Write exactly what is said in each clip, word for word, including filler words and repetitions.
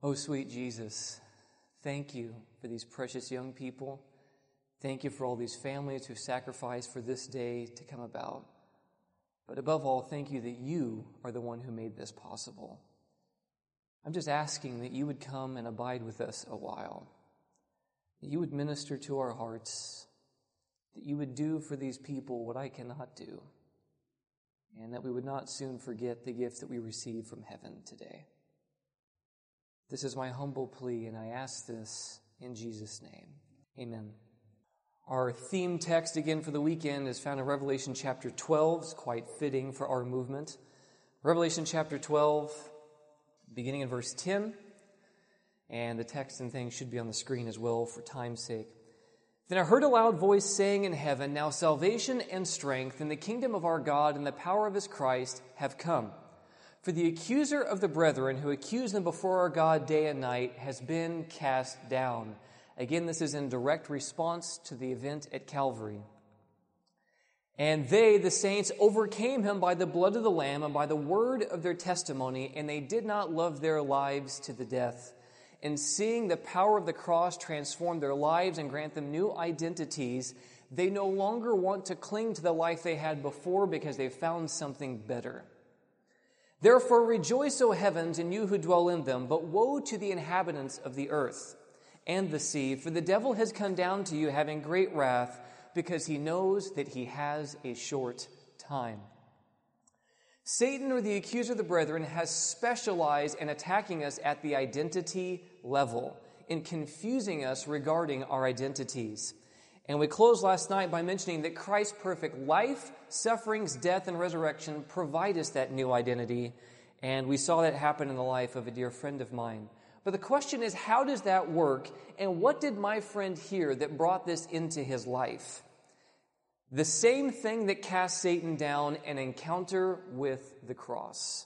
Oh, sweet Jesus, thank you for these precious young people. Thank you for all these families who sacrificed for this day to come about. But above all, thank you that you are the one who made this possible. I'm just asking that you would come and abide with us a while, that you would minister to our hearts, that you would do for these people what I cannot do, and that we would not soon forget the gift that we receive from heaven today. This is my humble plea, and I ask this in Jesus' name. Amen. Our theme text again for the weekend is found in Revelation chapter twelve. It's quite fitting for our movement. Revelation chapter twelve, beginning in verse ten. And the text and things should be on the screen as well for time's sake. Then I heard a loud voice saying in heaven, "Now salvation and strength and the kingdom of our God and the power of his Christ have come. For the accuser of the brethren who accused them before our God day and night has been cast down." Again, this is in direct response to the event at Calvary. "And they, the saints, overcame him by the blood of the Lamb and by the word of their testimony, and they did not love their lives to the death. And seeing the power of the cross transform their lives and grant them new identities, they no longer want to cling to the life they had before because they found something better. Therefore rejoice, O heavens, and you who dwell in them, but woe to the inhabitants of the earth and the sea, for the devil has come down to you having great wrath, because he knows that he has a short time." Satan, or the accuser of the brethren, has specialized in attacking us at the identity level, in confusing us regarding our identities. And we closed last night by mentioning that Christ's perfect life, sufferings, death, and resurrection provide us that new identity. And we saw that happen in the life of a dear friend of mine. But the question is, how does that work? And what did my friend hear that brought this into his life? The same thing that cast Satan down, an encounter with the cross.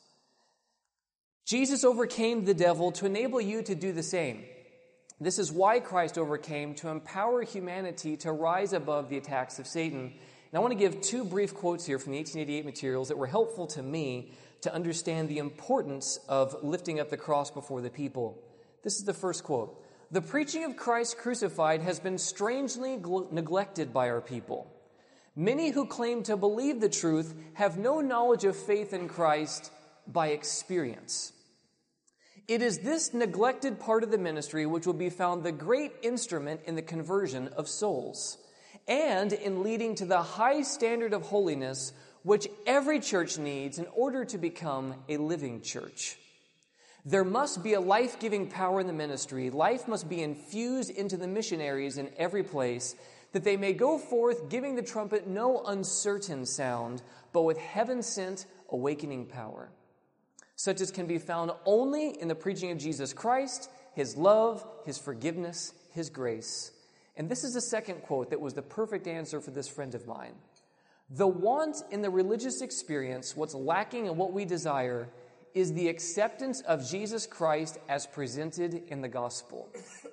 Jesus overcame the devil to enable you to do the same. This is why Christ overcame, to empower humanity to rise above the attacks of Satan. And I want to give two brief quotes here from the eighteen eighty-eight materials that were helpful to me to understand the importance of lifting up the cross before the people. This is the first quote. "The preaching of Christ crucified has been strangely gl- neglected by our people. Many who claim to believe the truth have no knowledge of faith in Christ by experience. It is this neglected part of the ministry which will be found the great instrument in the conversion of souls and in leading to the high standard of holiness which every church needs in order to become a living church. There must be a life-giving power in the ministry. Life must be infused into the missionaries in every place, that they may go forth giving the trumpet no uncertain sound, but with heaven-sent awakening power, such as can be found only in the preaching of Jesus Christ, his love, his forgiveness, his grace." And this is the second quote that was the perfect answer for this friend of mine. "The want in the religious experience, what's lacking in what we desire, is the acceptance of Jesus Christ as presented in the gospel."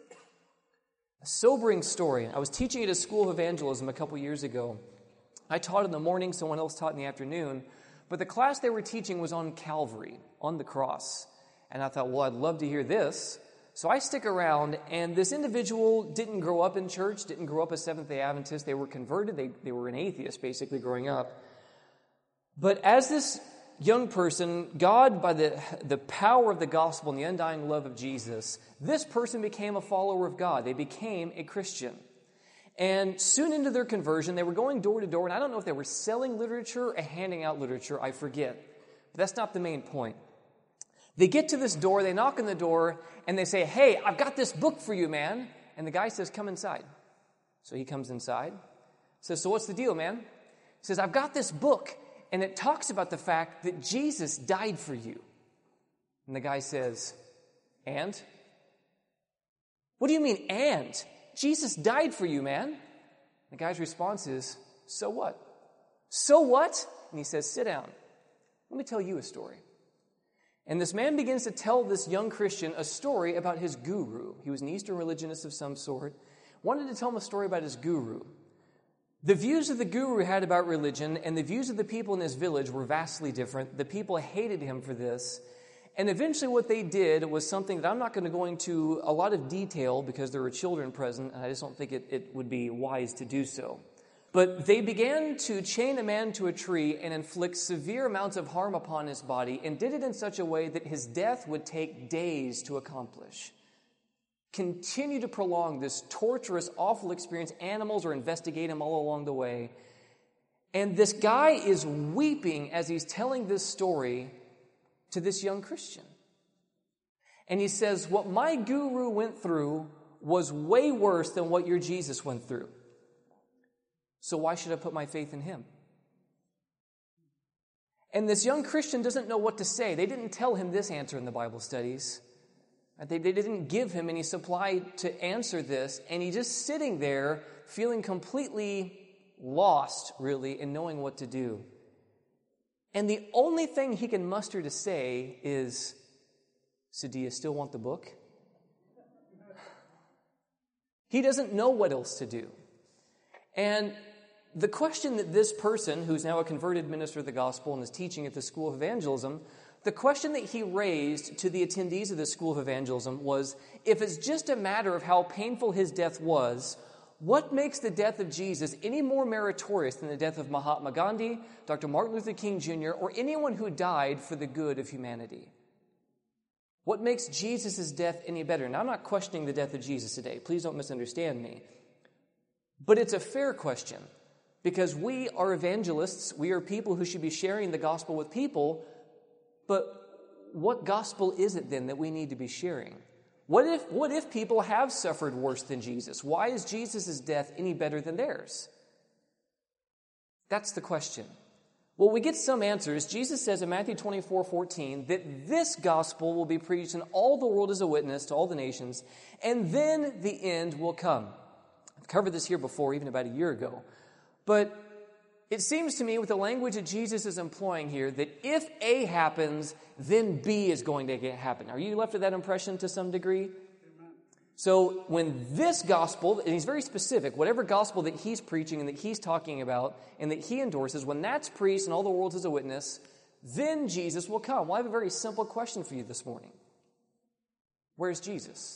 A sobering story. I was teaching at a school of evangelism a couple years ago. I taught in the morning, someone else taught in the afternoon, but the class they were teaching was on Calvary, on the cross. And I thought, well, I'd love to hear this. So I stick around, and this individual didn't grow up in church, didn't grow up a Seventh-day Adventist. They were converted. They, they were an atheist, basically, growing up. But as this young person, God, by the, the power of the gospel and the undying love of Jesus, this person became a follower of God. They became a Christian. And soon into their conversion, they were going door to door, and I don't know if they were selling literature or handing out literature, I forget. But that's not the main point. They get to this door, they knock on the door, and they say, "Hey, I've got this book for you, man." And the guy says, "Come inside." So he comes inside, says, "So what's the deal, man?" He says, "I've got this book, and it talks about the fact that Jesus died for you." And the guy says, "And?" "What do you mean, and? Jesus died for you, man." The guy's response is, "So what?" "So what?" And he says, "Sit down. Let me tell you a story." And this man begins to tell this young Christian a story about his guru. He was an Eastern religionist of some sort. Wanted to tell him a story about his guru. The views of the guru had about religion and the views of the people in his village were vastly different. The people hated him for this. And eventually what they did was something that I'm not going to go into a lot of detail because there were children present, and I just don't think it, it would be wise to do so. But they began to chain a man to a tree and inflict severe amounts of harm upon his body, and did it in such a way that his death would take days to accomplish. Continue to prolong this torturous, awful experience. Animals are investigating him all along the way. And this guy is weeping as he's telling this story to this young Christian. And he says, what my guru went through was way worse than what your Jesus went through. So why should I put my faith in him? And this young Christian doesn't know what to say. They didn't tell him this answer in the Bible studies. They, they didn't give him any supply to answer this. And he's just sitting there feeling completely lost, really, in knowing what to do. And the only thing he can muster to say is, so do you still want the book? He doesn't know what else to do. And the question that this person, who's now a converted minister of the gospel and is teaching at the School of Evangelism, the question that he raised to the attendees of the School of Evangelism was, if it's just a matter of how painful his death was, what makes the death of Jesus any more meritorious than the death of Mahatma Gandhi, Doctor Martin Luther King Junior, or anyone who died for the good of humanity? What makes Jesus' death any better? Now, I'm not questioning the death of Jesus today. Please don't misunderstand me. But it's a fair question, because we are evangelists. We are people who should be sharing the gospel with people. But what gospel is it then that we need to be sharing? What if, what if people have suffered worse than Jesus? Why is Jesus' death any better than theirs? That's the question. Well, we get some answers. Jesus says in Matthew twenty-four fourteen that this gospel will be preached in all the world as a witness to all the nations, and then the end will come. I've covered this here before, even about a year ago. But it seems to me with the language that Jesus is employing here that if A happens, then B is going to get happen. Are you left with that impression to some degree? Amen. So when this gospel, and he's very specific, whatever gospel that he's preaching and that he's talking about and that he endorses, when that's preached and all the world is a witness, then Jesus will come. Well, I have a very simple question for you this morning. Where's Jesus?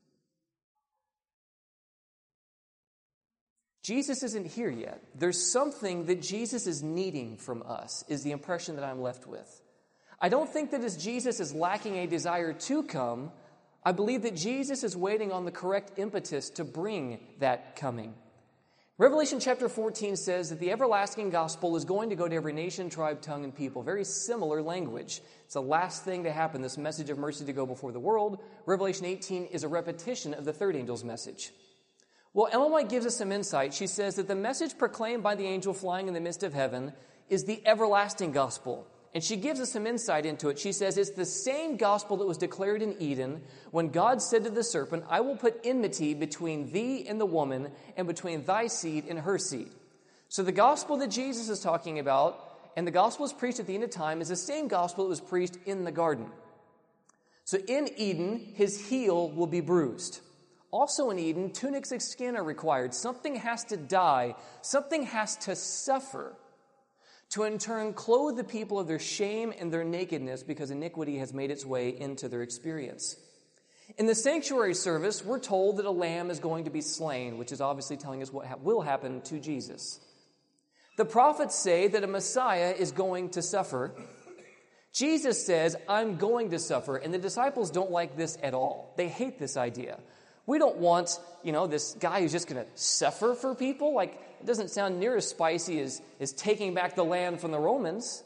Jesus isn't here yet. There's something that Jesus is needing from us, is the impression that I'm left with. I don't think that as Jesus is lacking a desire to come, I believe that Jesus is waiting on the correct impetus to bring that coming. Revelation chapter fourteen says that the everlasting gospel is going to go to every nation, tribe, tongue, and people. Very similar language. It's the last thing to happen, this message of mercy to go before the world. Revelation eighteen is a repetition of the third angel's message. Well, Ellen White gives us some insight. She says that the message proclaimed by the angel flying in the midst of heaven is the everlasting gospel. And she gives us some insight into it. She says it's the same gospel that was declared in Eden when God said to the serpent, I will put enmity between thee and the woman and between thy seed and her seed. So the gospel that Jesus is talking about and the gospel is preached at the end of time is the same gospel that was preached in the garden. So in Eden, his heel will be bruised. Also in Eden, tunics of skin are required. Something has to die. Something has to suffer to in turn clothe the people of their shame and their nakedness because iniquity has made its way into their experience. In the sanctuary service, we're told that a lamb is going to be slain, which is obviously telling us what ha- will happen to Jesus. The prophets say that a Messiah is going to suffer. Jesus says, I'm going to suffer, and the disciples don't like this at all. They hate this idea. We don't want, you know, this guy who's just going to suffer for people. Like, it doesn't sound near as spicy as, as taking back the land from the Romans.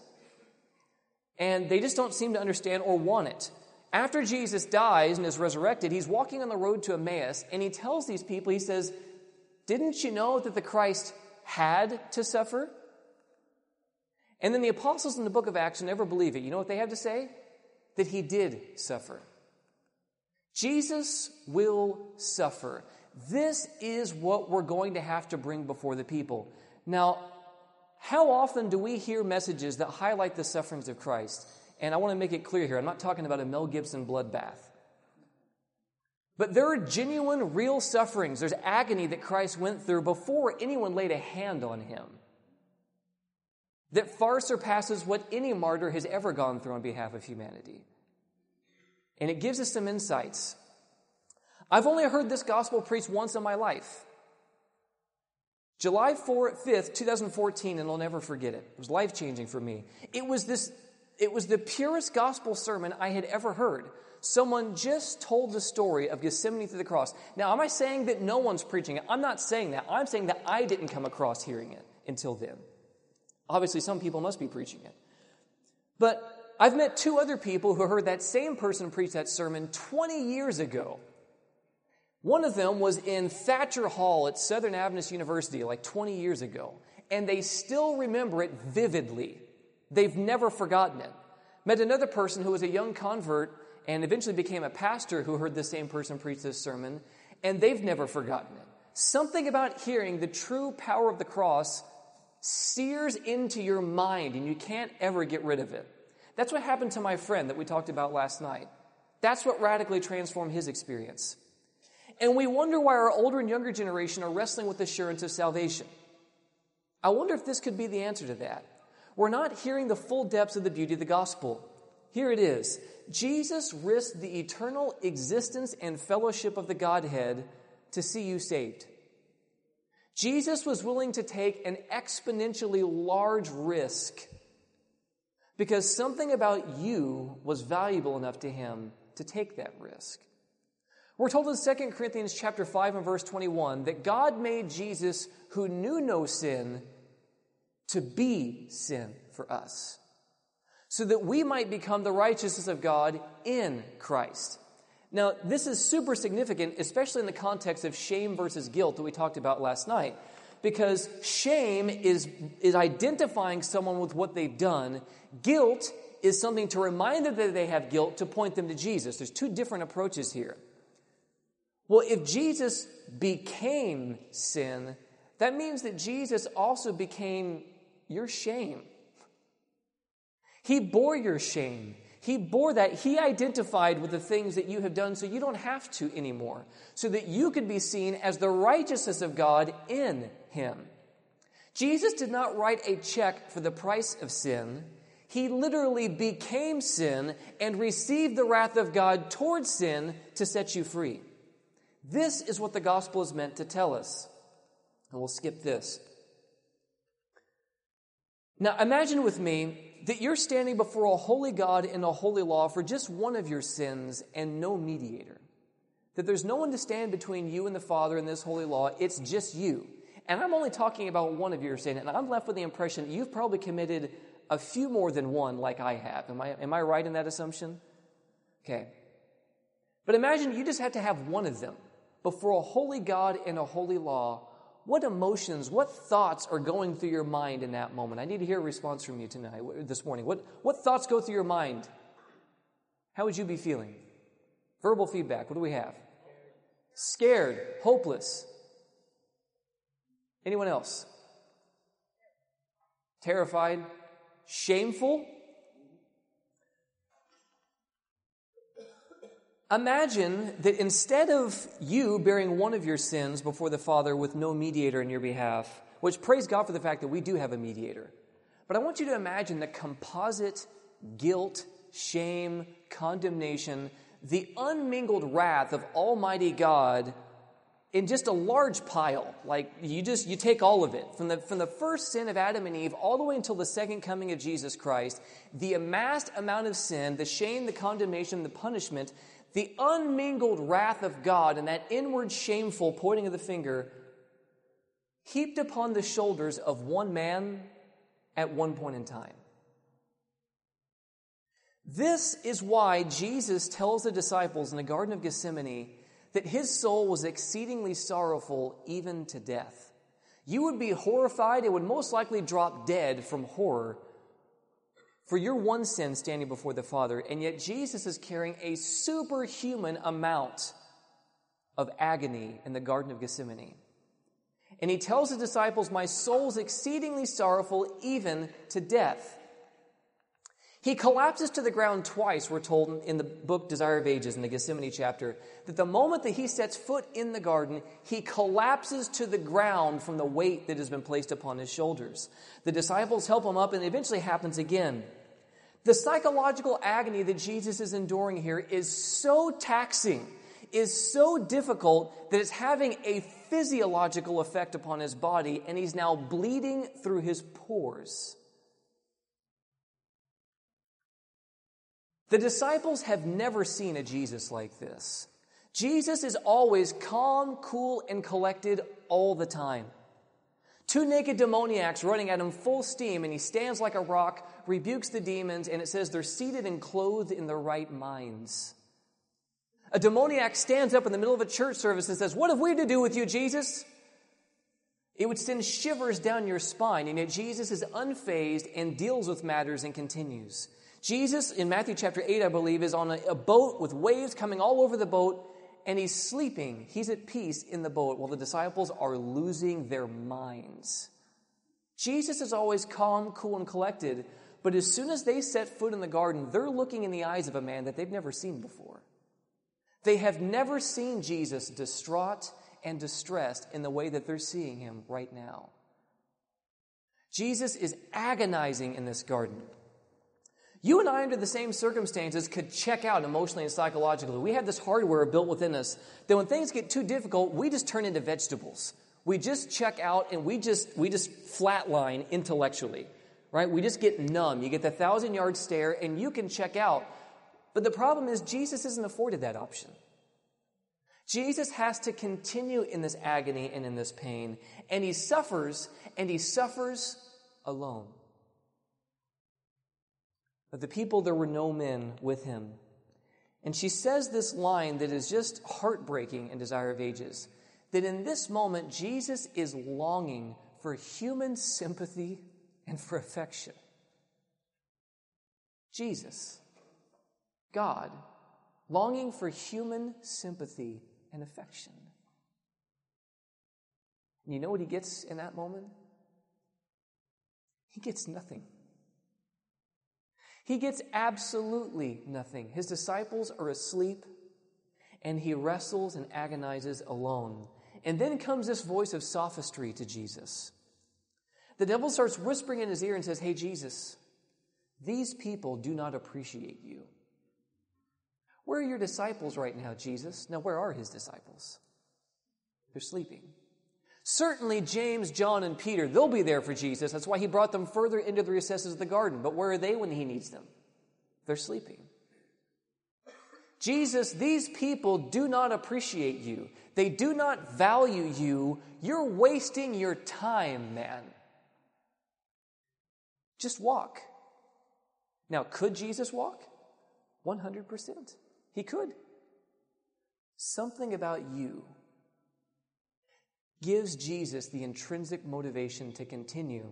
And they just don't seem to understand or want it. After Jesus dies and is resurrected, he's walking on the road to Emmaus, and he tells these people, he says, didn't you know that the Christ had to suffer? And then the apostles in the book of Acts never believe it. You know what they have to say? That he did suffer. Jesus will suffer. This is what we're going to have to bring before the people. Now, how often do we hear messages that highlight the sufferings of Christ? And I want to make it clear here, I'm not talking about a Mel Gibson bloodbath. But there are genuine, real sufferings. There's agony that Christ went through before anyone laid a hand on him that far surpasses what any martyr has ever gone through on behalf of humanity. and it gives us some insights. I've only heard this gospel preached once in my life. July fifth, twenty fourteen, and I'll never forget it. It was life-changing for me. It was this, it was the purest gospel sermon I had ever heard. Someone just told the story of Gethsemane through the cross. Now, am I saying that no one's preaching it? I'm not saying that. I'm saying that I didn't come across hearing it until then. Obviously, some people must be preaching it. But I've met two other people who heard that same person preach that sermon twenty years ago. One of them was in Thatcher Hall at Southern Adventist University like twenty years ago, and they still remember it vividly. They've never forgotten it. Met another person who was a young convert and eventually became a pastor who heard the same person preach this sermon, and they've never forgotten it. Something about hearing the true power of the cross sears into your mind, and you can't ever get rid of it. That's what happened to my friend that we talked about last night. That's what radically transformed his experience. And we wonder why our older and younger generation are wrestling with the assurance of salvation. I wonder if this could be the answer to that. We're not hearing the full depths of the beauty of the gospel. Here it is. Jesus risked the eternal existence and fellowship of the Godhead to see you saved. Jesus was willing to take an exponentially large risk because something about you was valuable enough to him to take that risk. We're told in Second Corinthians chapter five and verse twenty-one that God made Jesus, who knew no sin, to be sin for us, so that we might become the righteousness of God in Christ. Now, this is super significant, especially in the context of shame versus guilt that we talked about last night, because shame is, is identifying someone with what they've done. Guilt is something to remind them that they have guilt, to point them to Jesus. There's two different approaches here. Well, if Jesus became sin, that means that Jesus also became your shame. He bore your shame. He bore that. He identified with the things that you have done so you don't have to anymore, so that you could be seen as the righteousness of God in him. Jesus did not write a check for the price of sin. He literally became sin and received the wrath of God towards sin to set you free. This is what the gospel is meant to tell us. And we'll skip this. Now, imagine with me that you're standing before a holy God in a holy law for just one of your sins and no mediator. That there's no one to stand between you and the Father in this holy law. It's just you. And I'm only talking about one of your sins, and I'm left with the impression that you've probably committed a few more than one like I have. Am I, am I right in that assumption? Okay. But imagine you just had to have one of them before a holy God and a holy law. What emotions, what thoughts are going through your mind in that moment? I need to hear a response from you tonight, this morning. What, what thoughts go through your mind? How would you be feeling? Verbal feedback, what do we have? Scared, hopeless. Anyone else? Terrified, shameful. Imagine that instead of you bearing one of your sins before the Father with no mediator in your behalf, which praise God for the fact that we do have a mediator, but I want you to imagine the composite guilt, shame, condemnation, the unmingled wrath of Almighty God in just a large pile. Like you just, you take all of it. From the, from the first sin of Adam and Eve all the way until the second coming of Jesus Christ, the amassed amount of sin, the shame, the condemnation, the punishment, the unmingled wrath of God and that inward shameful pointing of the finger heaped upon the shoulders of one man at one point in time. This is why Jesus tells the disciples in the Garden of Gethsemane that his soul was exceedingly sorrowful even to death. You would be horrified and would most likely drop dead from horror for your one sin standing before the Father, and yet Jesus is carrying a superhuman amount of agony in the Garden of Gethsemane. And he tells the disciples, my soul's exceedingly sorrowful even to death. He collapses to the ground twice, we're told in the book Desire of Ages, in the Gethsemane chapter, that the moment that he sets foot in the garden, he collapses to the ground from the weight that has been placed upon his shoulders. The disciples help him up, and it eventually happens again. The psychological agony that Jesus is enduring here is so taxing, is so difficult, that it's having a physiological effect upon his body, and he's now bleeding through his pores. The disciples have never seen a Jesus like this. Jesus is always calm, cool, and collected all the time. Two naked demoniacs running at him full steam, and he stands like a rock, rebukes the demons, and it says they're seated and clothed in their right minds. A demoniac stands up in the middle of a church service and says, "What have we to do with you, Jesus?" It would send shivers down your spine, and yet Jesus is unfazed and deals with matters and continues. Jesus, in Matthew chapter eight, I believe, is on a, a boat with waves coming all over the boat, and he's sleeping. He's at peace in the boat while the disciples are losing their minds. Jesus is always calm, cool, and collected, but as soon as they set foot in the garden, they're looking in the eyes of a man that they've never seen before. They have never seen Jesus distraught and distressed in the way that they're seeing him right now. Jesus is agonizing in this garden. You and I, under the same circumstances, could check out emotionally and psychologically. We have this hardware built within us that when things get too difficult, we just turn into vegetables. We just check out and we just we just flatline intellectually, right? We just get numb. You get the thousand-yard stare and you can check out. But the problem is Jesus isn't afforded that option. Jesus has to continue in this agony and in this pain, and he suffers, and he suffers alone. Of the people, there were no men with him. And she says this line that is just heartbreaking in Desire of Ages, that in this moment, Jesus is longing for human sympathy and for affection. Jesus, God, longing for human sympathy and affection. And you know what he gets in that moment? He gets nothing. He gets absolutely nothing. His disciples are asleep, and he wrestles and agonizes alone. And then comes this voice of sophistry to Jesus. The devil starts whispering in his ear and says, "Hey, Jesus, these people do not appreciate you. Where are your disciples right now, Jesus?" Now, where are his disciples? They're sleeping. Certainly, James, John, and Peter, they'll be there for Jesus. That's why he brought them further into the recesses of the garden. But where are they when he needs them? They're sleeping. Jesus, these people do not appreciate you. They do not value you. You're wasting your time, man. Just walk. Now, could Jesus walk? one hundred percent. He could. Something about you gives Jesus the intrinsic motivation to continue.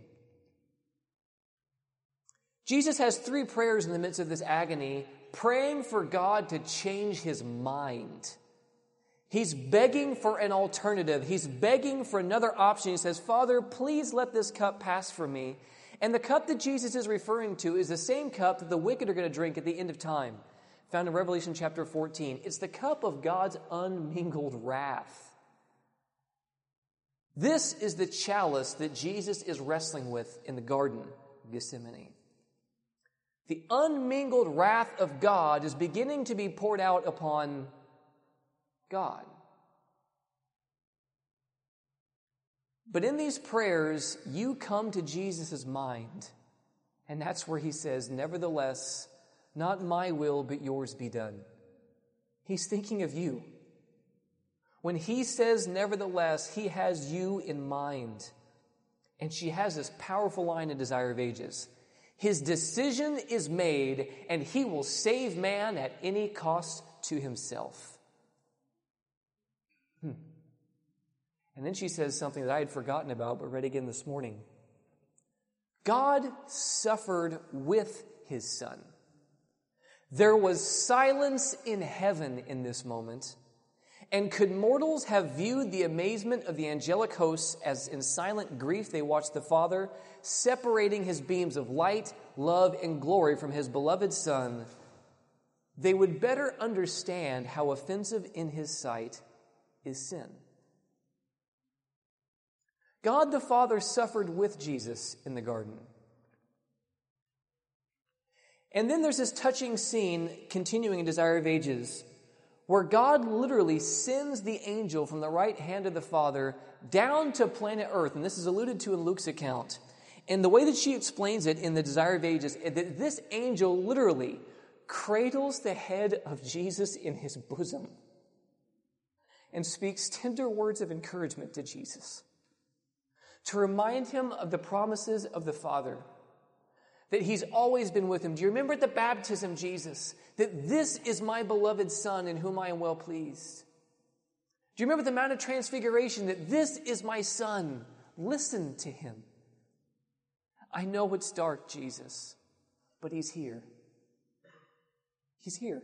Jesus has three prayers in the midst of this agony, praying for God to change his mind. He's begging for an alternative. He's begging for another option. He says, "Father, please let this cup pass from me." And the cup that Jesus is referring to is the same cup that the wicked are going to drink at the end of time, found in Revelation chapter fourteen. It's the cup of God's unmingled wrath. This is the chalice that Jesus is wrestling with in the Garden of Gethsemane. The unmingled wrath of God is beginning to be poured out upon God. But in these prayers, you come to Jesus' mind, and that's where he says, "Nevertheless, not my will, but yours be done." He's thinking of you. When he says, "Nevertheless," he has you in mind. And she has this powerful line in Desire of Ages. His decision is made, and he will save man at any cost to himself. Hmm. And then she says something that I had forgotten about, but read again this morning. God suffered with his Son. There was silence in heaven in this moment. And could mortals have viewed the amazement of the angelic hosts as in silent grief they watched the Father separating his beams of light, love, and glory from his beloved Son, they would better understand how offensive in his sight is sin. God the Father suffered with Jesus in the garden. And then there's this touching scene continuing in Desire of Ages where God literally sends the angel from the right hand of the Father down to planet Earth. And this is alluded to in Luke's account. And the way that she explains it in the Desire of Ages is that this angel literally cradles the head of Jesus in his bosom and speaks tender words of encouragement to Jesus to remind him of the promises of the Father, that he's always been with him. Do you remember at the baptism, Jesus, that this is my beloved Son in whom I am well pleased? Do you remember the Mount of Transfiguration, that this is my Son? Listen to him. I know it's dark, Jesus, but he's here. He's here.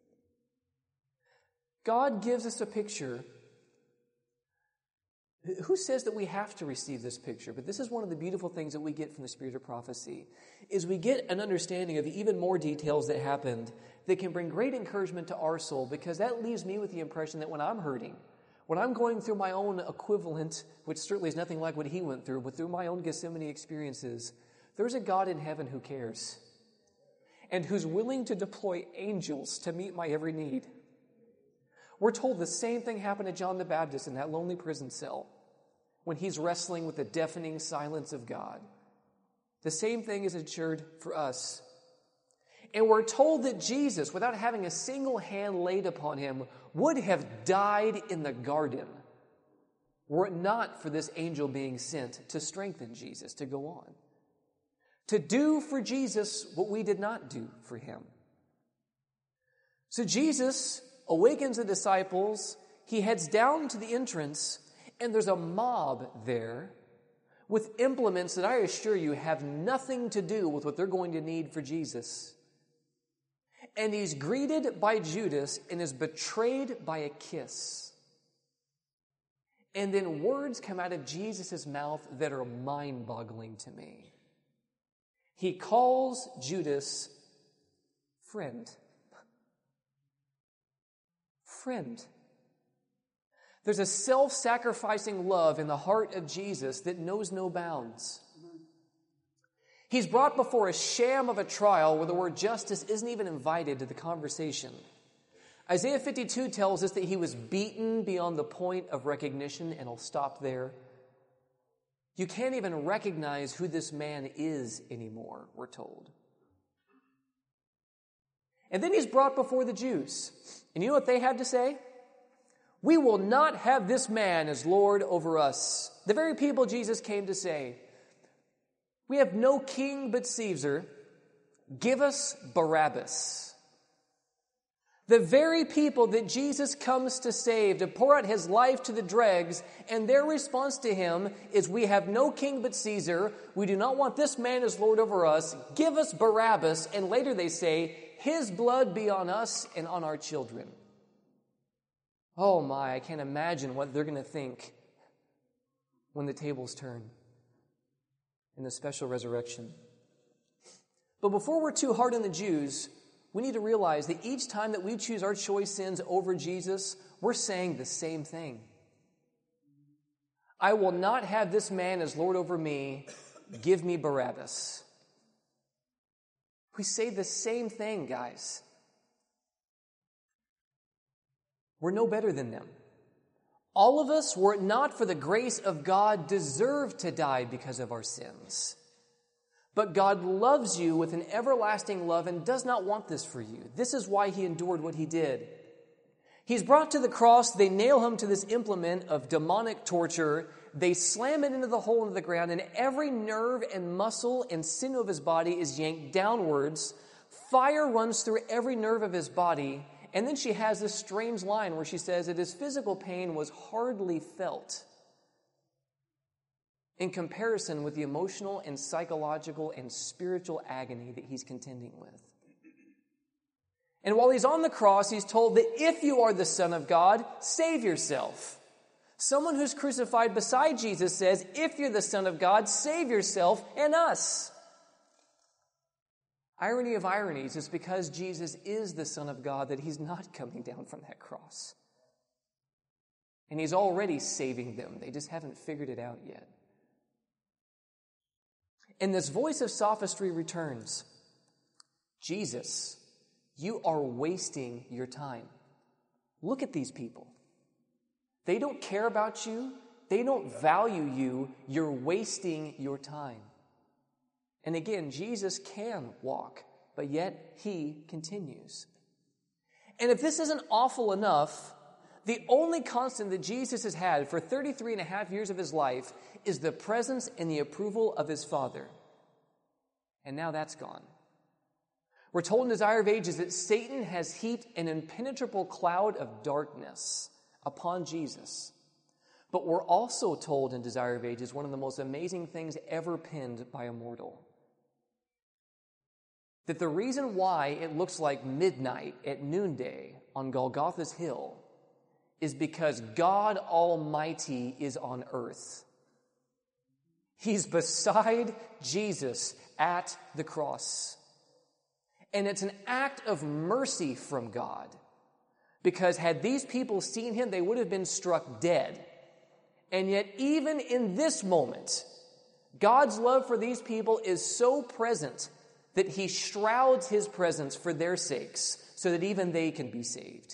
God gives us a picture. Who says that we have to receive this picture? But this is one of the beautiful things that we get from the Spirit of prophecy, is we get an understanding of even more details that happened that can bring great encouragement to our soul, because that leaves me with the impression that when I'm hurting, when I'm going through my own equivalent, which certainly is nothing like what he went through, but through my own Gethsemane experiences, there's a God in heaven who cares and who's willing to deploy angels to meet my every need. We're told the same thing happened to John the Baptist in that lonely prison cell when he's wrestling with the deafening silence of God. The same thing is assured for us. And we're told that Jesus, without having a single hand laid upon him, would have died in the garden were it not for this angel being sent to strengthen Jesus to go on, to do for Jesus what we did not do for him. So Jesus awakens the disciples, he heads down to the entrance, and there's a mob there with implements that I assure you have nothing to do with what they're going to need for Jesus. And he's greeted by Judas and is betrayed by a kiss. And then words come out of Jesus' mouth that are mind-boggling to me. He calls Judas friend. Friend. There's a self-sacrificing love in the heart of Jesus that knows no bounds. He's brought before a sham of a trial where the word justice isn't even invited to the conversation. Isaiah fifty-two tells us that he was beaten beyond the point of recognition, and I'll stop there. You can't even recognize who this man is anymore, we're told. And then he's brought before the Jews. And you know what they had to say? We will not have this man as Lord over us. The very people Jesus came to say, we have no king but Caesar. Give us Barabbas. The very people that Jesus comes to save, to pour out his life to the dregs, and their response to him is, we have no king but Caesar. We do not want this man as Lord over us. Give us Barabbas. And later they say, his blood be on us and on our children. Oh my, I can't imagine what they're going to think when the tables turn in the special resurrection. But before we're too hard on the Jews, we need to realize that each time that we choose our choice sins over Jesus, we're saying the same thing. I will not have this man as Lord over me. Give me Barabbas. We say the same thing, guys. We're no better than them. All of us, were it not for the grace of God, deserve to die because of our sins. But God loves you with an everlasting love and does not want this for you. This is why he endured what he did. He's brought to the cross. They nail him to this implement of demonic torture. They slam it into the hole into the ground, and every nerve and muscle and sinew of his body is yanked downwards. Fire runs through every nerve of his body. And then she has this strange line where she says that his physical pain was hardly felt in comparison with the emotional and psychological and spiritual agony that he's contending with. And while he's on the cross, he's told that if you are the Son of God, save yourself. Someone who's crucified beside Jesus says, if you're the Son of God, save yourself and us. Irony of ironies, is because Jesus is the Son of God that he's not coming down from that cross. And he's already saving them. They just haven't figured it out yet. And this voice of sophistry returns. Jesus, you are wasting your time. Look at these people. They don't care about you. They don't value you. You're wasting your time. And again, Jesus can walk, but yet he continues. And if this isn't awful enough, the only constant that Jesus has had for thirty-three and a half years of his life is the presence and the approval of his Father. And now that's gone. We're told in Desire of Ages that Satan has heaped an impenetrable cloud of darkness upon Jesus. But we're also told in Desire of Ages one of the most amazing things ever penned by a mortal. That the reason why it looks like midnight at noonday on Golgotha's hill is because God Almighty is on earth. He's beside Jesus at the cross. And it's an act of mercy from God. Because had these people seen him, they would have been struck dead. And yet, even in this moment, God's love for these people is so present that he shrouds his presence for their sakes so that even they can be saved.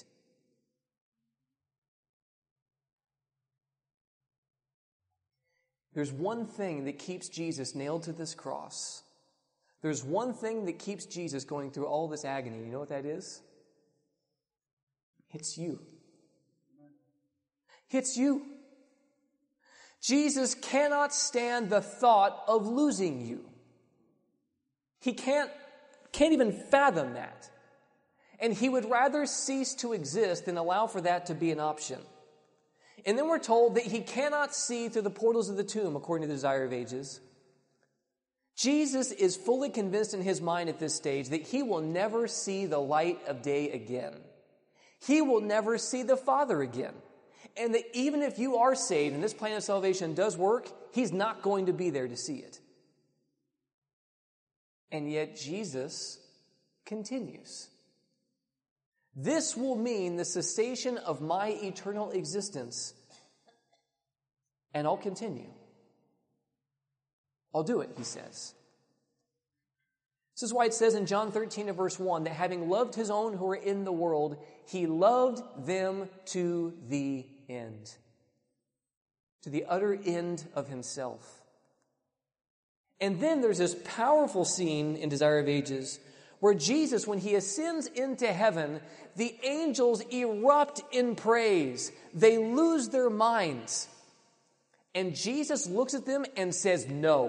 There's one thing that keeps Jesus nailed to this cross. There's one thing that keeps Jesus going through all this agony. You know what that is? It's you. It's you. Jesus cannot stand the thought of losing you. He can't, can't even fathom that. And he would rather cease to exist than allow for that to be an option. And then we're told that he cannot see through the portals of the tomb, according to the Desire of Ages. Jesus is fully convinced in his mind at this stage that he will never see the light of day again. He will never see the Father again. And that even if you are saved and this plan of salvation does work, he's not going to be there to see it. And yet Jesus continues. This will mean the cessation of my eternal existence, and I'll continue. I'll do it, he says. This is why it says in John thirteen and verse one that having loved his own who are in the world, he loved them to the end. To the utter end of himself. And then there's this powerful scene in Desire of Ages where Jesus, when he ascends into heaven, the angels erupt in praise. They lose their minds. And Jesus looks at them and says, no.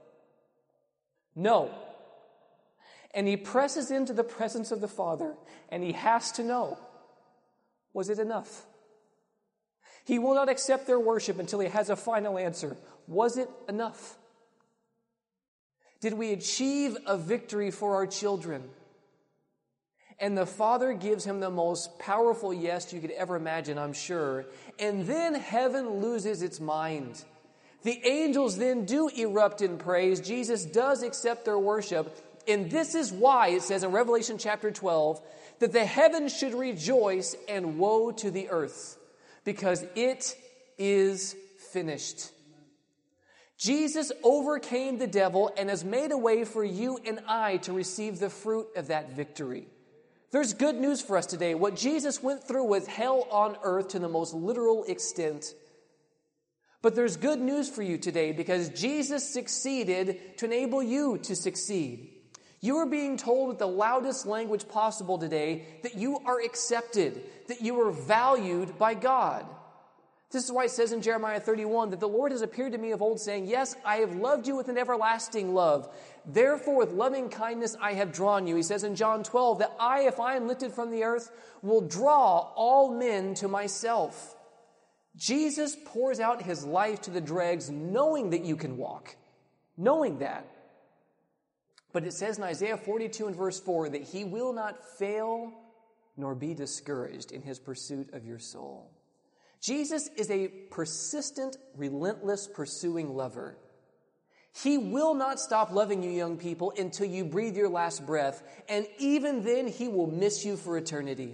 No. And he presses into the presence of the Father, and he has to know, was it enough? He will not accept their worship until he has a final answer. Was it enough? Did we achieve a victory for our children? And the Father gives him the most powerful yes you could ever imagine, I'm sure. And then heaven loses its mind. The angels then do erupt in praise. Jesus does accept their worship. And this is why it says in Revelation chapter twelve that the heavens should rejoice and woe to the earth, because it is finished. Jesus overcame the devil and has made a way for you and I to receive the fruit of that victory. There's good news for us today. What Jesus went through was hell on earth to the most literal extent. But there's good news for you today because Jesus succeeded to enable you to succeed. You are being told with the loudest language possible today that you are accepted, that you are valued by God. This is why it says in Jeremiah thirty-one that the Lord has appeared to me of old, saying, yes, I have loved you with an everlasting love. Therefore, with loving kindness I have drawn you. He says in John twelve that I, if I am lifted from the earth, will draw all men to myself. Jesus pours out his life to the dregs, knowing that you can walk. Knowing that. But it says in Isaiah forty-two and verse four that he will not fail nor be discouraged in his pursuit of your soul. Jesus is a persistent, relentless, pursuing lover. He will not stop loving you, young people, until you breathe your last breath. And even then, he will miss you for eternity.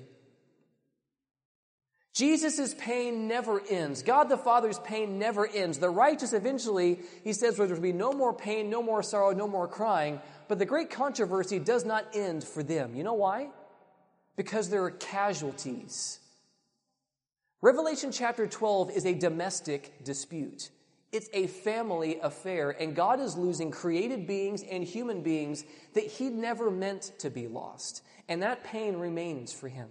Jesus' pain never ends. God the Father's pain never ends. The righteous eventually, he says, there will be no more pain, no more sorrow, no more crying. but the great controversy does not end for them. You know why? Because there are casualties. Revelation chapter twelve is a domestic dispute. It's a family affair, and God is losing created beings and human beings that he never meant to be lost. And that pain remains for him.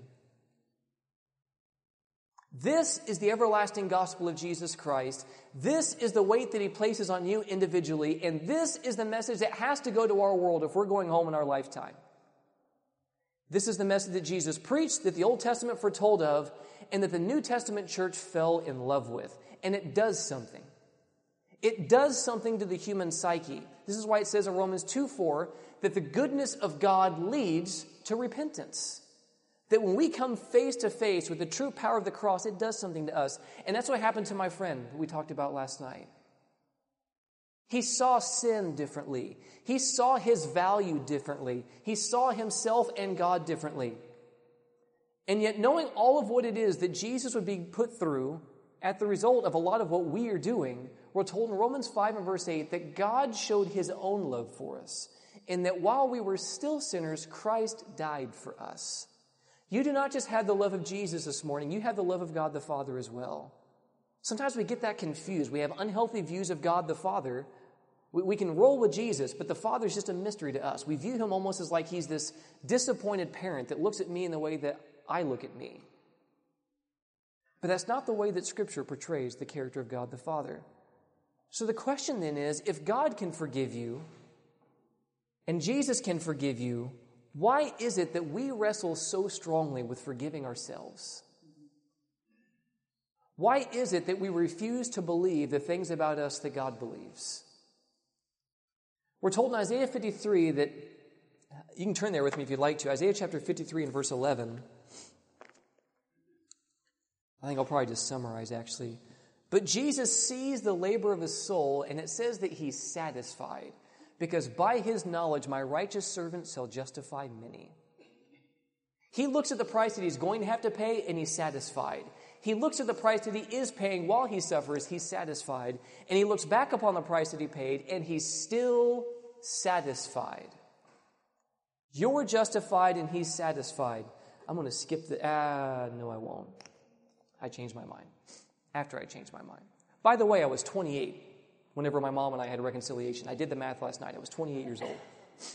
This is the everlasting gospel of Jesus Christ. This is the weight that he places on you individually, and this is the message that has to go to our world if we're going home in our lifetime. This is the message that Jesus preached, that the Old Testament foretold of, and that the New Testament church fell in love with. And it does something. It does something to the human psyche. This is why it says in Romans two four that the goodness of God leads to repentance. That when we come face to face with the true power of the cross, it does something to us. And that's what happened to my friend that we talked about last night. He saw sin differently. He saw his value differently. He saw himself and God differently. And yet, knowing all of what it is that Jesus would be put through at the result of a lot of what we are doing, we're told in Romans five and verse eight that God showed his own love for us, and that while we were still sinners, Christ died for us. You do not just have the love of Jesus this morning, you have the love of God the Father as well. Sometimes we get that confused. We have unhealthy views of God the Father. We, we can roll with Jesus, but the Father is just a mystery to us. We view him almost as like he's this disappointed parent that looks at me in the way that I look at me. But that's not the way that Scripture portrays the character of God the Father. So the question then is, if God can forgive you, and Jesus can forgive you, why is it that we wrestle so strongly with forgiving ourselves? Why is it that we refuse to believe the things about us that God believes? We're told in Isaiah fifty-three that, you can turn there with me if you'd like to, Isaiah chapter fifty-three and verse eleven. I think I'll probably just summarize actually. But Jesus sees the labor of his soul, and it says that he's satisfied, because by his knowledge my righteous servant shall justify many. He looks at the price that he's going to have to pay, and he's satisfied. He looks at the price that he is paying while he suffers, he's satisfied. And he looks back upon the price that he paid, and he's still satisfied. You're justified, and he's satisfied. I'm going to skip the... Ah, no, I won't. I changed my mind. After I changed my mind. By the way, I was twenty-eight whenever my mom and I had a reconciliation. I did the math last night. I was twenty-eight years old.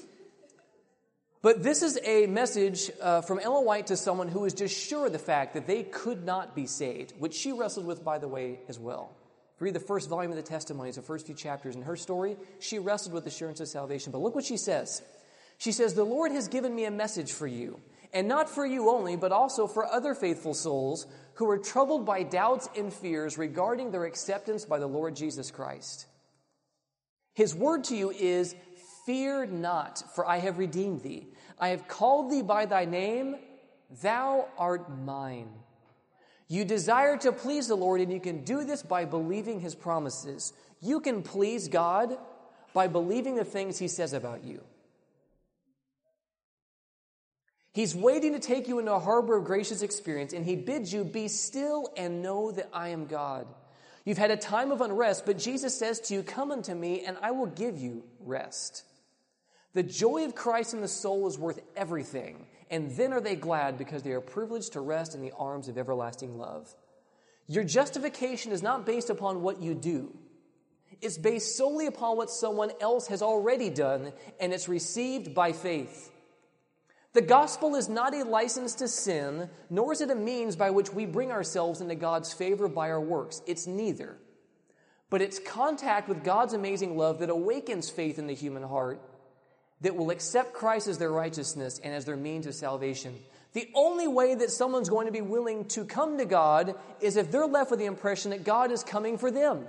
But this is a message uh, from Ellen White to someone who is just sure of the fact that they could not be saved, which she wrestled with, by the way, as well. If you read the first volume of the Testimonies, the first few chapters in her story, she wrestled with assurance of salvation. But look what she says. She says, "The Lord has given me a message for you, and not for you only, but also for other faithful souls who are troubled by doubts and fears regarding their acceptance by the Lord Jesus Christ. His word to you is, fear not, for I have redeemed thee. I have called thee by thy name. Thou art mine. You desire to please the Lord, and you can do this by believing his promises. You can please God by believing the things he says about you. He's waiting to take you into a harbor of gracious experience, and he bids you be still and know that I am God. You've had a time of unrest, but Jesus says to you, come unto me, and I will give you rest. The joy of Christ in the soul is worth everything, and then are they glad because they are privileged to rest in the arms of everlasting love. Your justification is not based upon what you do. It's based solely upon what someone else has already done, and it's received by faith. The gospel is not a license to sin, nor is it a means by which we bring ourselves into God's favor by our works. It's neither. But it's contact with God's amazing love that awakens faith in the human heart, that will accept Christ as their righteousness and as their means of salvation. The only way that someone's going to be willing to come to God is if they're left with the impression that God is coming for them.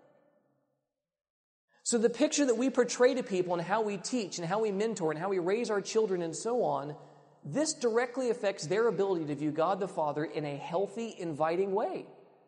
So the picture that we portray to people and how we teach and how we mentor and how we raise our children and so on, this directly affects their ability to view God the Father in a healthy, inviting way.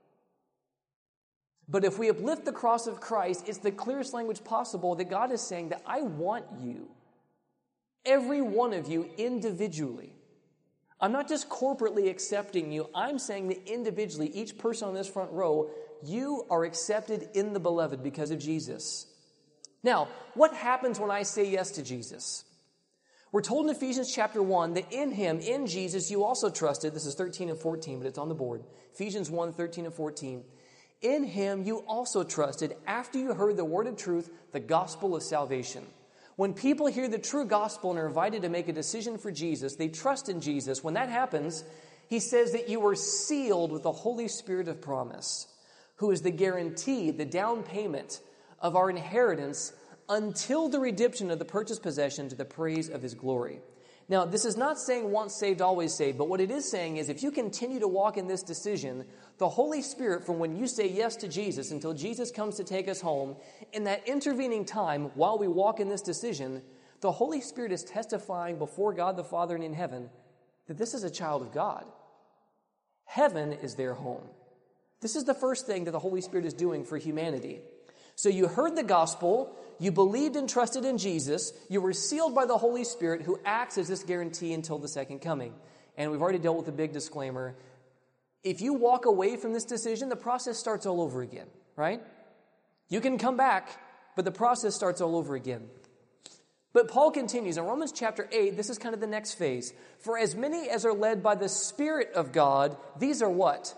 But if we uplift the cross of Christ, it's the clearest language possible that God is saying that I want you, every one of you individually. I'm not just corporately accepting you. I'm saying that individually, each person on this front row, you are accepted in the beloved because of Jesus. Now, what happens when I say yes to Jesus? We're told in Ephesians chapter one that in him, in Jesus, you also trusted. This is thirteen and fourteen, but it's on the board. Ephesians one, thirteen and fourteen. In him you also trusted after you heard the word of truth, the gospel of salvation. When people hear the true gospel and are invited to make a decision for Jesus, they trust in Jesus. When that happens, he says that you were sealed with the Holy Spirit of promise, who is the guarantee, the down payment of our inheritance until the redemption of the purchased possession to the praise of his glory. Now, this is not saying once saved, always saved, but what it is saying is if you continue to walk in this decision, the Holy Spirit, from when you say yes to Jesus until Jesus comes to take us home, in that intervening time while we walk in this decision, the Holy Spirit is testifying before God the Father and in heaven that this is a child of God. Heaven is their home. This is the first thing that the Holy Spirit is doing for humanity. So you heard the gospel, you believed and trusted in Jesus, you were sealed by the Holy Spirit who acts as this guarantee until the second coming. And we've already dealt with the big disclaimer. If you walk away from this decision, the process starts all over again, right? You can come back, but the process starts all over again. But Paul continues in Romans chapter eight, this is kind of the next phase. For as many as are led by the Spirit of God, these are what?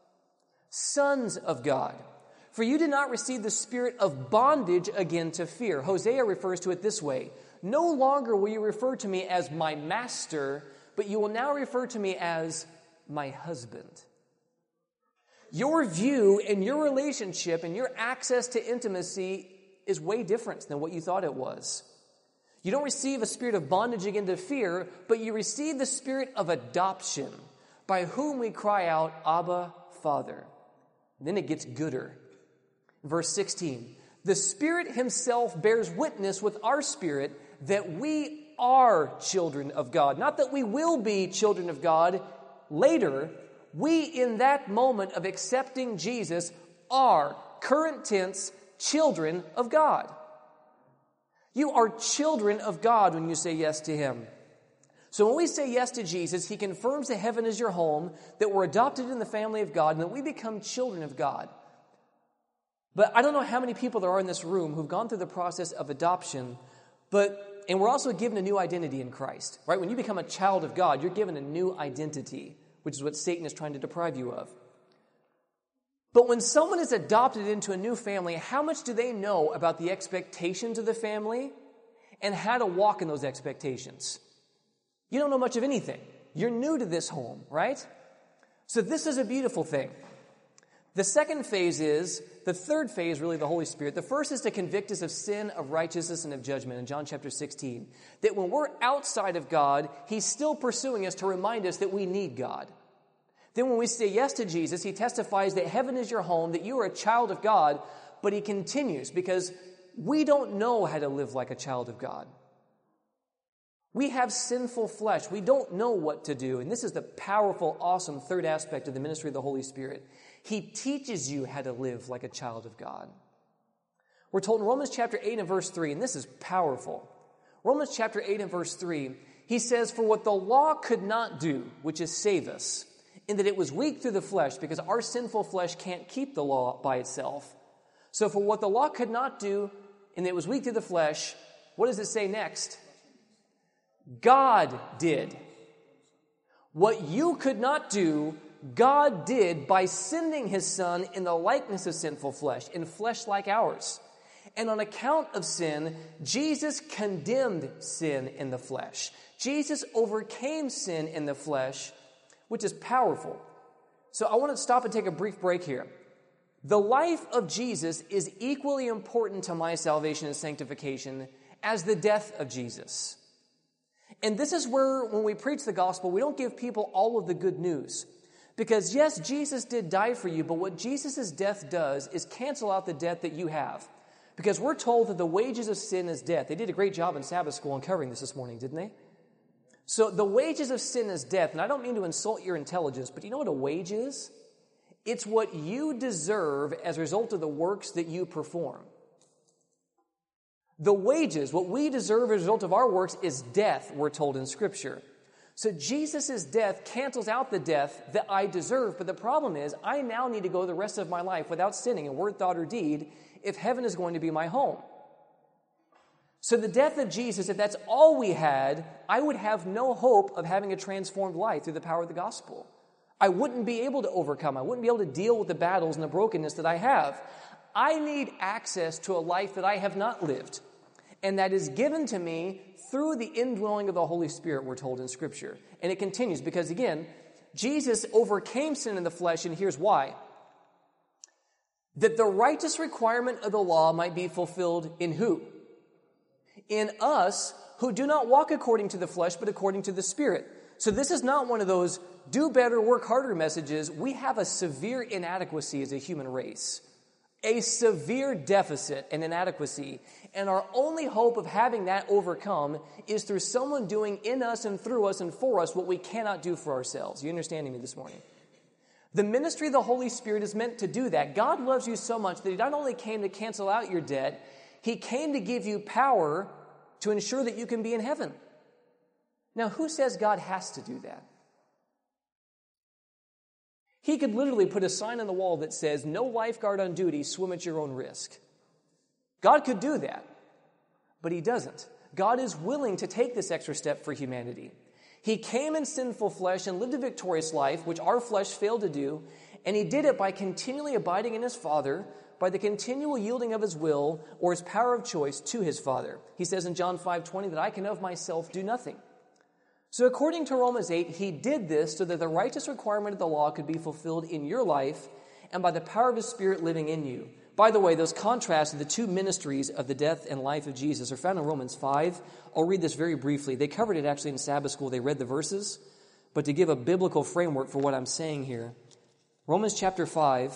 Sons of God. For you did not receive the spirit of bondage again to fear. Hosea refers to it this way. No longer will you refer to me as my master, but you will now refer to me as my husband. Your view and your relationship and your access to intimacy is way different than what you thought it was. You don't receive a spirit of bondage again to fear, but you receive the spirit of adoption, by whom we cry out, Abba, Father. And then it gets gooder. Verse sixteen, the Spirit himself bears witness with our spirit that we are children of God. Not that we will be children of God later. We, in that moment of accepting Jesus, are, current tense, children of God. You are children of God when you say yes to him. So when we say yes to Jesus, he confirms that heaven is your home, that we're adopted in the family of God, and that we become children of God. But I don't know how many people there are in this room who've gone through the process of adoption, but and we're also given a new identity in Christ, right? When you become a child of God, you're given a new identity, which is what Satan is trying to deprive you of. But when someone is adopted into a new family, how much do they know about the expectations of the family and how to walk in those expectations? You don't know much of anything. You're new to this home, right? So this is a beautiful thing. The second phase is, the third phase, really, the Holy Spirit. The first is to convict us of sin, of righteousness, and of judgment in John chapter sixteen. That when we're outside of God, he's still pursuing us to remind us that we need God. Then when we say yes to Jesus, he testifies that heaven is your home, that you are a child of God, but he continues because we don't know how to live like a child of God. We have sinful flesh. We don't know what to do. And this is the powerful, awesome third aspect of the ministry of the Holy Spirit. He teaches you how to live like a child of God. We're told in Romans chapter eight and verse three, and this is powerful. Romans chapter eight and verse three, he says, for what the law could not do, which is save us, in that it was weak through the flesh, because our sinful flesh can't keep the law by itself. So for what the law could not do, and that it was weak through the flesh, what does it say next? God did. What you could not do, God did by sending his Son in the likeness of sinful flesh, in flesh like ours. And on account of sin, Jesus condemned sin in the flesh. Jesus overcame sin in the flesh, which is powerful. So I want to stop and take a brief break here. The life of Jesus is equally important to my salvation and sanctification as the death of Jesus. And this is where, when we preach the gospel, we don't give people all of the good news. Because yes, Jesus did die for you, but what Jesus' death does is cancel out the debt that you have. Because we're told that the wages of sin is death. They did a great job in Sabbath school uncovering this this morning, didn't they? So the wages of sin is death. And I don't mean to insult your intelligence, but you know what a wage is? It's what you deserve as a result of the works that you perform. The wages, what we deserve as a result of our works, is death, we're told in Scripture. So Jesus' death cancels out the death that I deserve. But the problem is, I now need to go the rest of my life without sinning in word, thought, or deed if heaven is going to be my home. So the death of Jesus, if that's all we had, I would have no hope of having a transformed life through the power of the gospel. I wouldn't be able to overcome. I wouldn't be able to deal with the battles and the brokenness that I have. I need access to a life that I have not lived, and that is given to me through the indwelling of the Holy Spirit, we're told in Scripture. And it continues because, again, Jesus overcame sin in the flesh, and here's why. That the righteous requirement of the law might be fulfilled in who? In us who do not walk according to the flesh, but according to the Spirit. So this is not one of those do better, work harder messages. We have a severe inadequacy as a human race. A severe deficit and inadequacy. And our only hope of having that overcome is through someone doing in us and through us and for us what we cannot do for ourselves. You understanding me this morning? The ministry of the Holy Spirit is meant to do that. God loves you so much that He not only came to cancel out your debt, He came to give you power to ensure that you can be in heaven. Now, who says God has to do that? He could literally put a sign on the wall that says, no lifeguard on duty, swim at your own risk. God could do that, but He doesn't. God is willing to take this extra step for humanity. He came in sinful flesh and lived a victorious life, which our flesh failed to do, and He did it by continually abiding in His Father, by the continual yielding of His will or His power of choice to His Father. He says in John five twenty that I can of myself do nothing. So according to Romans eight, He did this so that the righteous requirement of the law could be fulfilled in your life and by the power of His Spirit living in you. By the way, those contrasts of the two ministries of the death and life of Jesus are found in Romans five. I'll read this very briefly. They covered it actually in Sabbath school. They read the verses. But to give a biblical framework for what I'm saying here, Romans chapter five,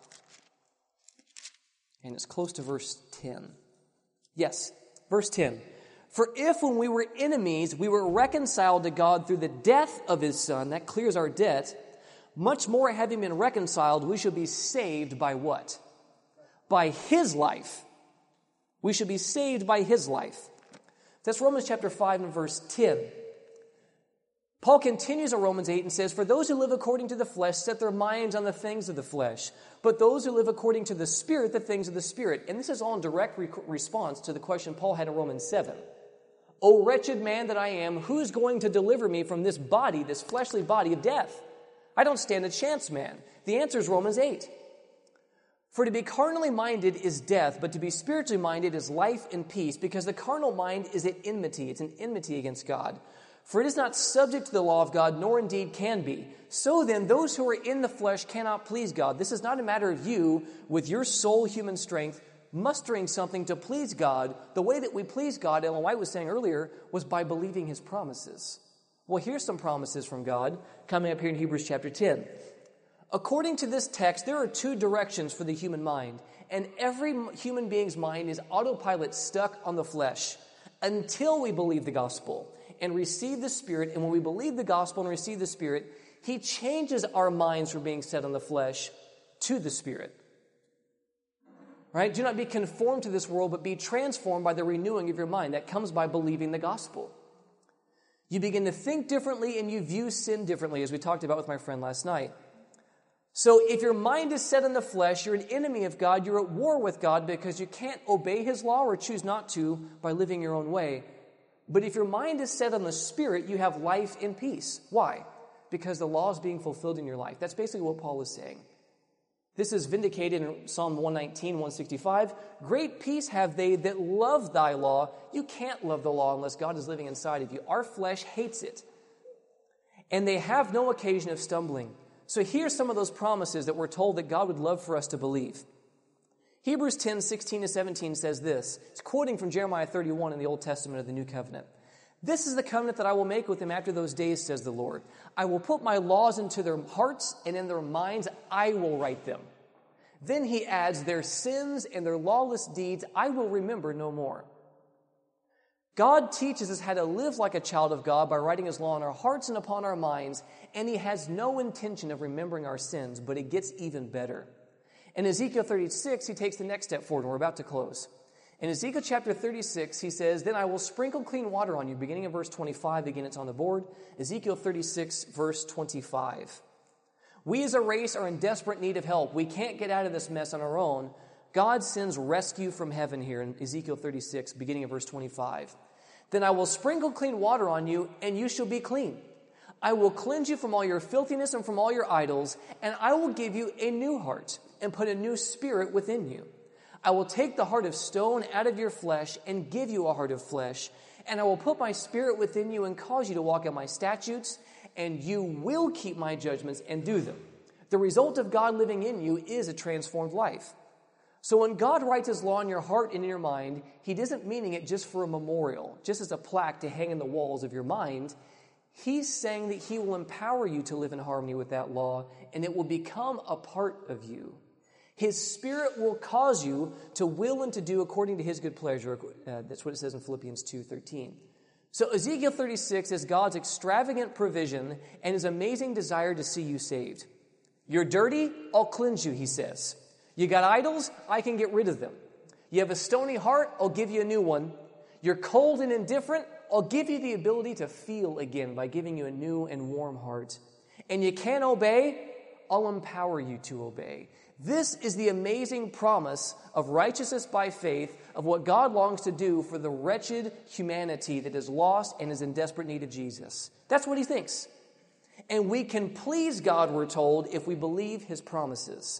and it's close to verse ten. Yes, verse ten. For if when we were enemies, we were reconciled to God through the death of His Son, that clears our debt, much more having been reconciled, we shall be saved by what? By His life. We should be saved by His life. That's Romans chapter five and verse ten. Paul continues in Romans eight and says, for those who live according to the flesh set their minds on the things of the flesh, but those who live according to the Spirit, the things of the Spirit. And this is all in direct re- response to the question Paul had in Romans seven. O wretched man that I am, who's going to deliver me from this body, this fleshly body of death? I don't stand a chance, man. The answer is Romans eight. For to be carnally minded is death, but to be spiritually minded is life and peace, because the carnal mind is at enmity. It's an enmity against God. For it is not subject to the law of God, nor indeed can be. So then, those who are in the flesh cannot please God. This is not a matter of you, with your sole human strength, mustering something to please God. The way that we please God, Ellen White was saying earlier, was by believing His promises. Well, here's some promises from God coming up here in Hebrews chapter ten. According to this text, there are two directions for the human mind, and every human being's mind is autopilot stuck on the flesh until we believe the gospel and receive the Spirit. And when we believe the gospel and receive the Spirit, He changes our minds from being set on the flesh to the Spirit. Right? Do not be conformed to this world, but be transformed by the renewing of your mind. That comes by believing the gospel. You begin to think differently and you view sin differently, as we talked about with my friend last night. So if your mind is set on the flesh, you're an enemy of God, you're at war with God because you can't obey His law or choose not to by living your own way. But if your mind is set on the Spirit, you have life and peace. Why? Because the law is being fulfilled in your life. That's basically what Paul is saying. This is vindicated in Psalm one nineteen, one sixty-five. Great peace have they that love thy law. You can't love the law unless God is living inside of you. Our flesh hates it. And they have no occasion of stumbling. So here's some of those promises that we're told that God would love for us to believe. Hebrews ten, sixteen to seventeen says this. It's quoting from Jeremiah thirty-one in the Old Testament of the New Covenant. This is the covenant that I will make with them after those days, says the Lord. I will put my laws into their hearts, and in their minds I will write them. Then he adds, their sins and their lawless deeds I will remember no more. God teaches us how to live like a child of God by writing His law on our hearts and upon our minds, and He has no intention of remembering our sins, but it gets even better. In Ezekiel thirty-six, He takes the next step forward, and we're about to close. In Ezekiel chapter thirty-six, He says, then I will sprinkle clean water on you, beginning in verse twenty-five. Again, it's on the board. Ezekiel thirty-six, verse twenty-five. We as a race are in desperate need of help. We can't get out of this mess on our own. God sends rescue from heaven here in Ezekiel thirty-six, beginning of verse twenty-five. Then I will sprinkle clean water on you, and you shall be clean. I will cleanse you from all your filthiness and from all your idols, and I will give you a new heart and put a new spirit within you. I will take the heart of stone out of your flesh and give you a heart of flesh, and I will put my spirit within you and cause you to walk in my statutes, and you will keep my judgments and do them. The result of God living in you is a transformed life. So when God writes his law in your heart and in your mind, he isn't meaning it just for a memorial, just as a plaque to hang in the walls of your mind. He's saying that he will empower you to live in harmony with that law, and it will become a part of you. His Spirit will cause you to will and to do according to his good pleasure. Uh, that's what it says in Philippians two thirteen. So Ezekiel thirty-six is God's extravagant provision and his amazing desire to see you saved. You're dirty, I'll cleanse you, he says. You got idols, I can get rid of them. You have a stony heart, I'll give you a new one. You're cold and indifferent, I'll give you the ability to feel again by giving you a new and warm heart. And you can't obey, I'll empower you to obey. This is the amazing promise of righteousness by faith, of what God longs to do for the wretched humanity that is lost and is in desperate need of Jesus. That's what he thinks. And we can please God, we're told, if we believe his promises.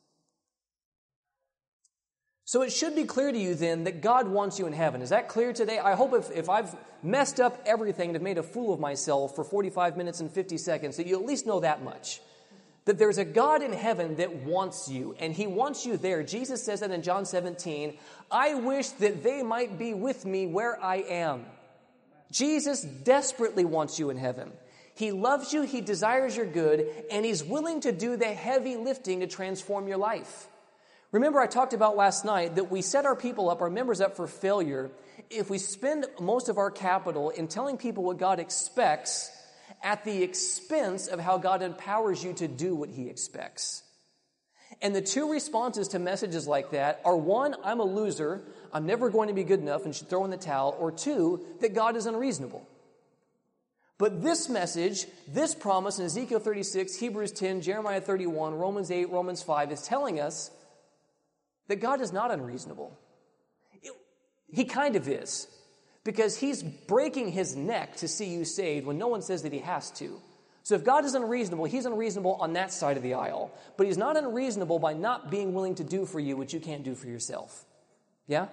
So it should be clear to you then that God wants you in heaven. Is that clear today? I hope if, if I've messed up everything and have made a fool of myself for forty-five minutes and fifty seconds, that you at least know that much. That there's a God in heaven that wants you, and he wants you there. Jesus says that in John seventeen, I wish that they might be with me where I am. Jesus desperately wants you in heaven. He loves you, he desires your good, and he's willing to do the heavy lifting to transform your life. Remember, I talked about last night that we set our people up, our members up for failure if we spend most of our capital in telling people what God expects at the expense of how God empowers you to do what he expects. And the two responses to messages like that are, one, I'm a loser, I'm never going to be good enough and should throw in the towel, or two, that God is unreasonable. But this message, this promise in Ezekiel thirty-six, Hebrews ten, Jeremiah thirty-one, Romans eight, Romans five is telling us that God is not unreasonable. It, he kind of is, because he's breaking his neck to see you saved when no one says that he has to. So if God is unreasonable, he's unreasonable on that side of the aisle. But he's not unreasonable by not being willing to do for you what you can't do for yourself. Yeah?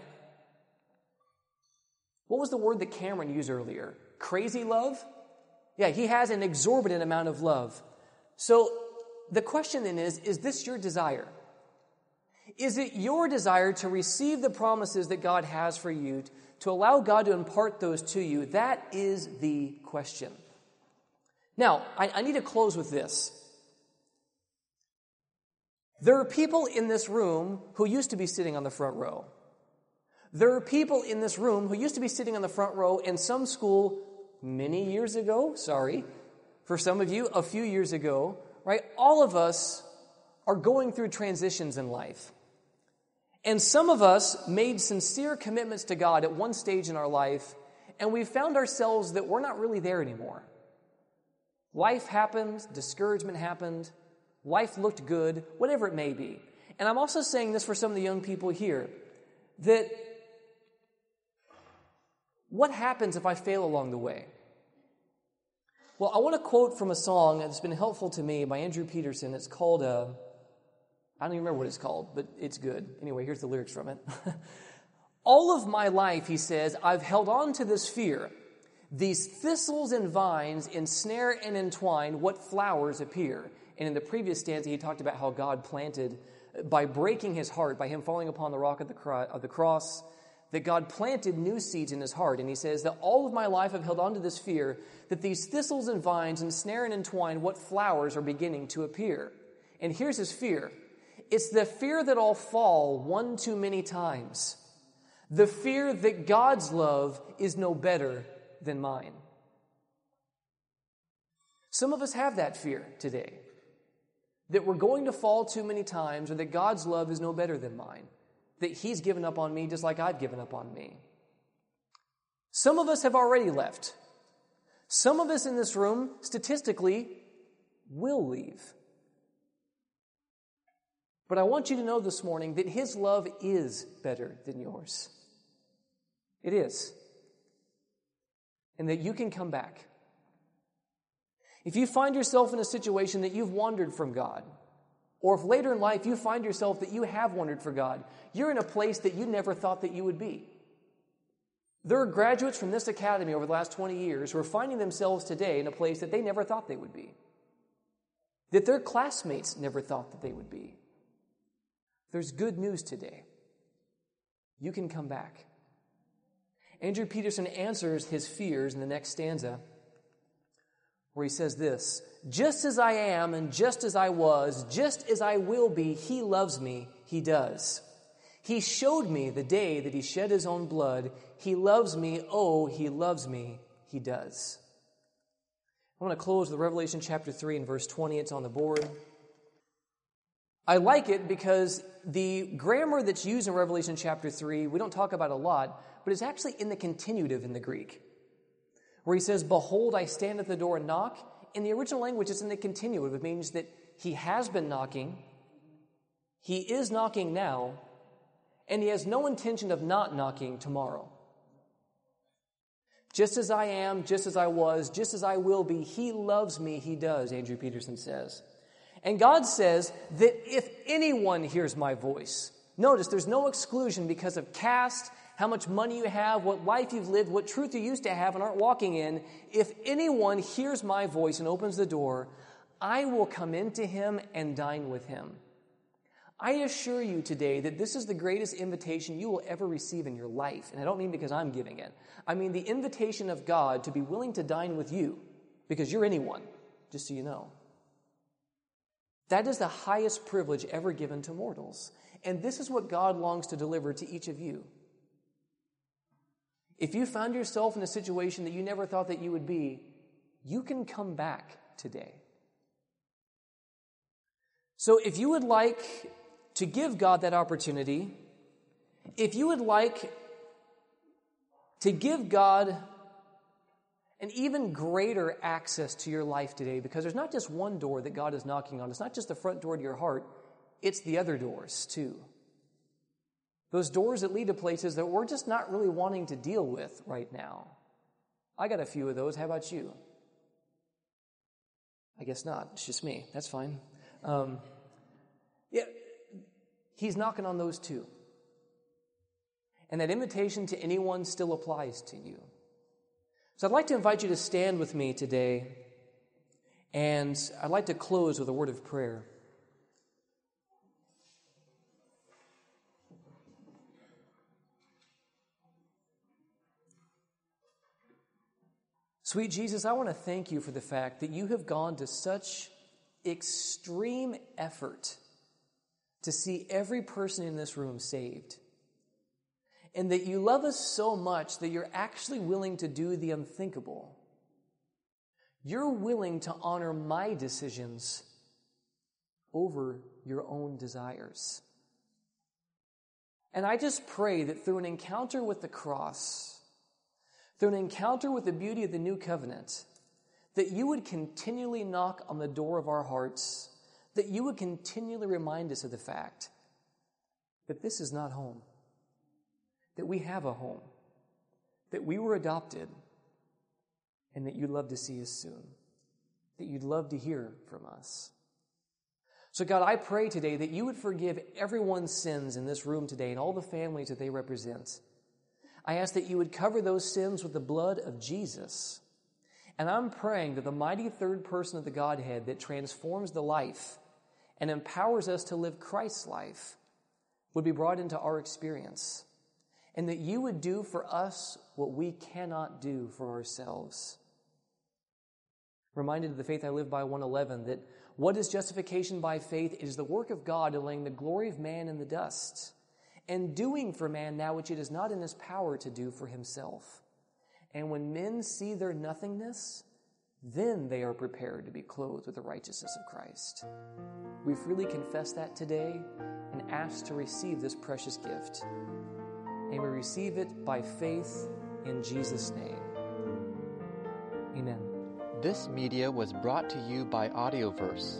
What was the word that Cameron used earlier? Crazy love? Yeah, he has an exorbitant amount of love. So the question then is, is this your desire? Is it your desire to receive the promises that God has for you, to allow God to impart those to you? That is the question. Now, I, I need to close with this. There are people in this room who used to be sitting on the front row. There are people in this room who used to be sitting on the front row in some school many years ago, sorry, for some of you, a few years ago, right? All of us are going through transitions in life. And some of us made sincere commitments to God at one stage in our life, and we found ourselves that we're not really there anymore. Life happened, discouragement happened, life looked good, whatever it may be. And I'm also saying this for some of the young people here, that what happens if I fail along the way? Well, I want to quote from a song that's been helpful to me by Andrew Peterson. It's called... Uh, I don't even remember what it's called, but it's good. Anyway, here's the lyrics from it. All of my life, he says, I've held on to this fear. These thistles and vines ensnare and entwine, what flowers appear. And in the previous stanza, he talked about how God planted, by breaking his heart, by him falling upon the rock of the, cro- of the cross, that God planted new seeds in his heart. And he says that all of my life I've held on to this fear, that these thistles and vines ensnare and entwine, what flowers are beginning to appear. And here's his fear. It's the fear that I'll fall one too many times. The fear that God's love is no better than mine. Some of us have that fear today. That we're going to fall too many times, or that God's love is no better than mine. That he's given up on me just like I've given up on me. Some of us have already left. Some of us in this room, statistically, will leave. But I want you to know this morning that his love is better than yours. It is. And that you can come back. If you find yourself in a situation that you've wandered from God, or if later in life you find yourself that you have wandered from God, you're in a place that you never thought that you would be. There are graduates from this academy over the last twenty years who are finding themselves today in a place that they never thought they would be. That their classmates never thought that they would be. There's good news today. You can come back. Andrew Peterson answers his fears in the next stanza, where he says this, just as I am and just as I was, just as I will be, he loves me, he does. He showed me the day that he shed his own blood. He loves me, oh, he loves me, he does. I want to close with Revelation chapter three and verse twenty. It's on the board. I like it because the grammar that's used in Revelation chapter three, we don't talk about a lot, but it's actually in the continuative in the Greek, where he says, behold, I stand at the door and knock. In the original language, it's in the continuative. It means that he has been knocking, he is knocking now, and he has no intention of not knocking tomorrow. Just as I am, just as I was, just as I will be, he loves me, he does, Andrew Peterson says. And God says that if anyone hears my voice, notice there's no exclusion because of caste, how much money you have, what life you've lived, what truth you used to have and aren't walking in. If anyone hears my voice and opens the door, I will come into him and dine with him. I assure you today that this is the greatest invitation you will ever receive in your life. And I don't mean because I'm giving it. I mean the invitation of God to be willing to dine with you because you're anyone, just so you know. That is the highest privilege ever given to mortals. And this is what God longs to deliver to each of you. If you found yourself in a situation that you never thought that you would be, you can come back today. So if you would like to give God that opportunity, if you would like to give God an even greater access to your life today, because there's not just one door that God is knocking on. It's not just the front door to your heart. It's the other doors too. Those doors that lead to places that we're just not really wanting to deal with right now. I got a few of those. How about you? I guess not. It's just me. That's fine. Um, yeah, he's knocking on those too. And that invitation to anyone still applies to you. So I'd like to invite you to stand with me today, and I'd like to close with a word of prayer. Sweet Jesus, I want to thank you for the fact that you have gone to such extreme effort to see every person in this room saved. And that you love us so much that you're actually willing to do the unthinkable. You're willing to honor my decisions over your own desires. And I just pray that through an encounter with the cross, through an encounter with the beauty of the new covenant, that you would continually knock on the door of our hearts, that you would continually remind us of the fact that this is not home, that we have a home, that we were adopted, and that you'd love to see us soon, that you'd love to hear from us. So God, I pray today that you would forgive everyone's sins in this room today and all the families that they represent. I ask that you would cover those sins with the blood of Jesus. And I'm praying that the mighty third person of the Godhead that transforms the life and empowers us to live Christ's life would be brought into our experience. And that you would do for us what we cannot do for ourselves. Reminded of the Faith I Live By one eleven, that what is justification by faith? It is the work of God in laying the glory of man in the dust, and doing for man now which it is not in his power to do for himself. And when men see their nothingness, then they are prepared to be clothed with the righteousness of Christ. We freely confess that today and ask to receive this precious gift. And we receive it by faith in Jesus' name. Amen. This media was brought to you by Audioverse,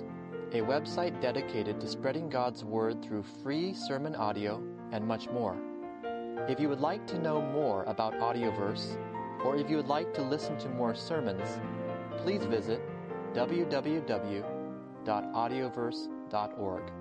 a website dedicated to spreading God's Word through free sermon audio and much more. If you would like to know more about Audioverse, or if you would like to listen to more sermons, please visit w w w dot audioverse dot org.